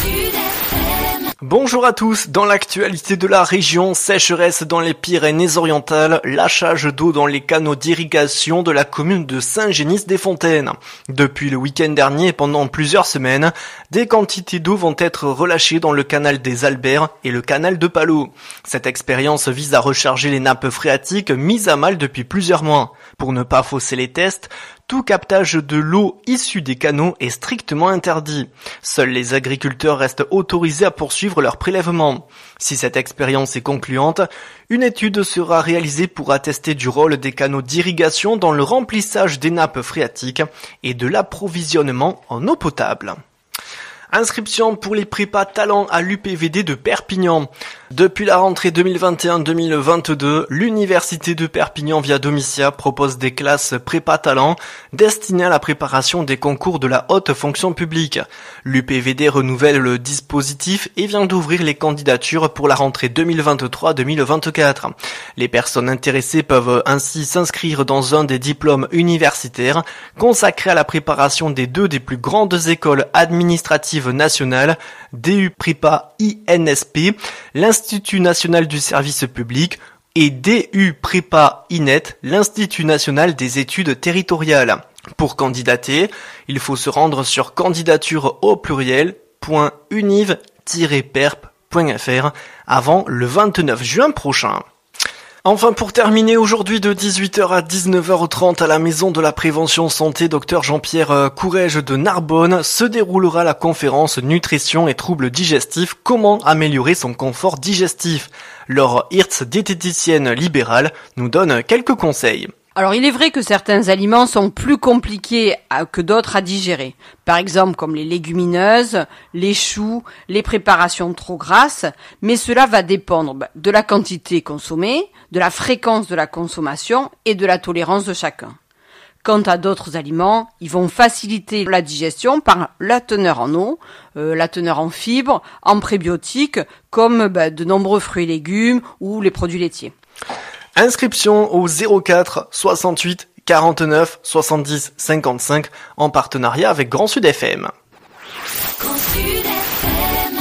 Bonjour à tous, dans l'actualité de la région, sécheresse dans les Pyrénées-Orientales, lâchage d'eau dans les canaux d'irrigation de la commune de Saint-Génis-des-Fontaines. Depuis le week-end dernier et pendant plusieurs semaines, des quantités d'eau vont être relâchées dans le canal des Alberts et le canal de Palot. Cette expérience vise à recharger les nappes phréatiques mises à mal depuis plusieurs mois. Pour ne pas fausser les tests, tout captage de l'eau issue des canaux est strictement interdit. Seuls les agriculteurs restent autorisés à poursuivre leur prélèvement. Si cette expérience est concluante, une étude sera réalisée pour attester du rôle des canaux d'irrigation dans le remplissage des nappes phréatiques et de l'approvisionnement en eau potable. Inscription pour les prépas talents à l'UPVD de Perpignan. Depuis la rentrée 2021-2022, l'université de Perpignan via Domitia propose des classes prépa talents destinées à la préparation des concours de la haute fonction publique. L'UPVD renouvelle le dispositif et vient d'ouvrir les candidatures pour la rentrée 2023-2024. Les personnes intéressées peuvent ainsi s'inscrire dans un des diplômes universitaires consacrés à la préparation des deux des plus grandes écoles administratives nationales, DU Prépa INSP, l'Institut national du service public, et DU Prépa INET, l'Institut national des études territoriales. Pour candidater, il faut se rendre sur candidature@univ-perp.fr avant le 29 juin prochain. Enfin, pour terminer, aujourd'hui de 18h à 19h30 à la Maison de la Prévention Santé Dr Jean-Pierre Courrèges de Narbonne se déroulera la conférence Nutrition et troubles digestifs, comment améliorer son confort digestif. Laure Hirtz, diététicienne libérale, nous donne quelques conseils. Alors il est vrai que certains aliments sont plus compliqués que d'autres à digérer. Par exemple comme les légumineuses, les choux, les préparations trop grasses, mais cela va dépendre de la quantité consommée, de la fréquence de la consommation et de la tolérance de chacun. Quant à d'autres aliments, ils vont faciliter la digestion par la teneur en eau, la teneur en fibres, en prébiotiques, comme de nombreux fruits et légumes ou les produits laitiers. Inscription au 04 68 49 70 55 en partenariat avec Grand Sud FM.